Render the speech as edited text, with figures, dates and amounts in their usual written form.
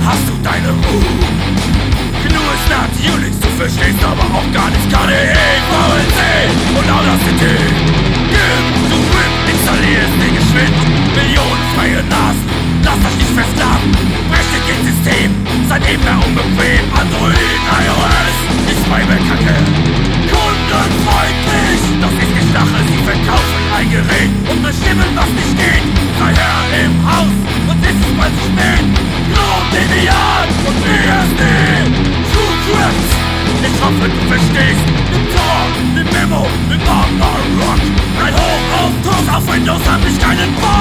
hast du deine Ruhe. GNU ist Nazi, Unix, du verstehst aber auch gar nichts. KDE, VLC und Audacity. Gib, du RIP, installierst dir geschwind Millionen freie Nasen, lasst euch nicht versklaven. Brecht ins System, seid eben mehr unbequem. Android, iOS, ist Kacke. Kundenfreundlich, doch ist Gestache, sie verkaufen ein Gerät und bestimmen, was nicht geht. Sei Herr im Haus und ist es bald zu spät. Gnome, Debian und BSD. Truecrypt, ich hoffe, du verstehst. Nimm Tor, nimm Memo, nimm Amarok. Ein Hoch auf Tools, auf Windows hab ich keinen Bock.